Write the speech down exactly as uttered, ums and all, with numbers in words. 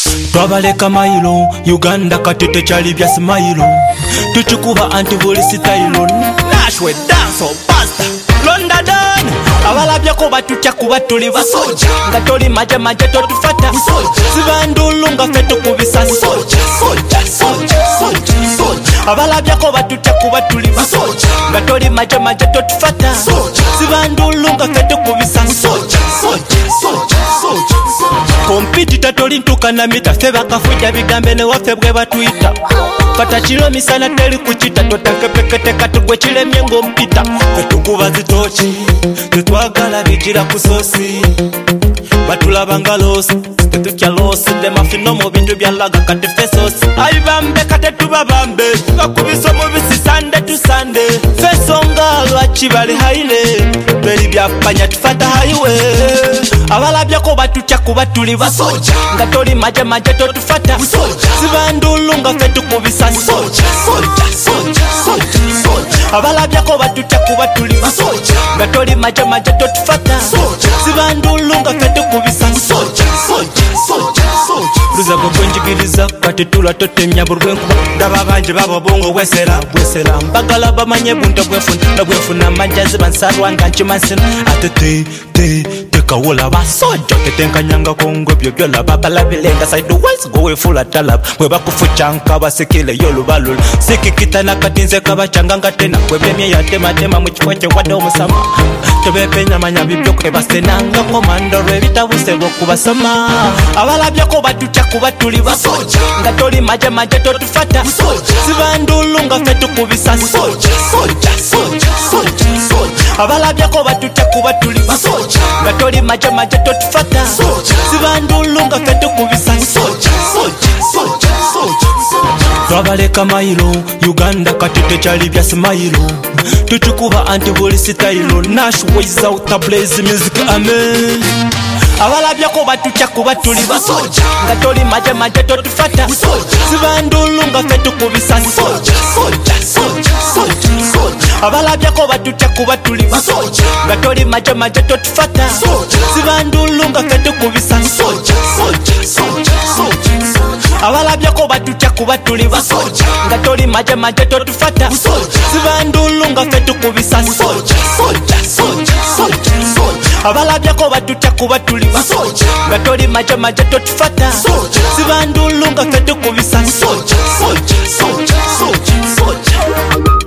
Twabaleka mailo Uganda katete chali bya smile tuchikuba anti buli sitailo nashwe dance or basta London abalabya ko batutya kuba tuli basoja nga toli maje maje totufata sibandulu nga fetu kubisa soja soja soja soja abalabya ko batutya kuba tuli basoja nga toli maje maje totufata sibandulu nga fetu kubisa soja soja soja soja kompitita toli ntuka na mita feba kafuja bigambe ne wafe bwe batuita kata chilo misana teli kuchita totanke pekete katugwe chile myengo mpita fetukuba zitochi tetwagala bijira kusosi batulabanga losi tetukya losi de mafino mu bintu byalaga kate fesos ayibambe kate tubabambe bakubiso mu bisisande tusande fesonga lwachibali haine beli byapanya tufata highway abalabya ko batutya kuba tuli basoja nga toli maje maje totufata sibandulu nga fetu kubisa soja soja soja soja abalabya ko batutya kuba tuli basoja nga toli maje maje totufata sibandulu nga fetu kubisa soja soja soja soja luza bokwenjigiriza kati tula totemya burwenku ndaba banje babo bongo bwesera bwesera mbagala bamanye bunto bwefuna bwefuna majazi bansarwa nga nchimasina atete te kawola basoja tetenkanyanga kongo byo byola babalabilenga side west go we full atalab bwe bakufuchanka basekele yolubalula sikikita nakatinze kabachanganga tena bwe byemye yatema tema mu kikwete wade omusama tebepenya manya bibyo kwe basenanga komando rwe bitabuse lokubasama abalabya ko batutya kuba tuli basoja nga toli maje maje totufata sibandulu nga fetu kubisa soja soja soja soja abalabya ko batutya kuba tuli basoja nga toli maje maje totufata sibandulu nga fetu kubisa soja soja soja soja twabaleka mailo Uganda katete chali bya smile tuchikuba anti buli sitailo nash without a blaze music amen abalabya ko batutya kuba tuli basoja nga toli maje maje totufata sibandulu nga fetu kubisa soja soja soja soja abalabya ko batutya kuba tuli basoja nga toli maje maje totufata sibandulu nga fetu kubisa soja soja soja soja abalabya ko batutya kuba tuli basoja nga toli maje maje totufata sibandulu nga fetu kubisa soja soja soja soja abalabya ko batutya kuba tuli basoja nga toli maje maje totufata sibandulu nga fetu kubisa soja soja soja soja soja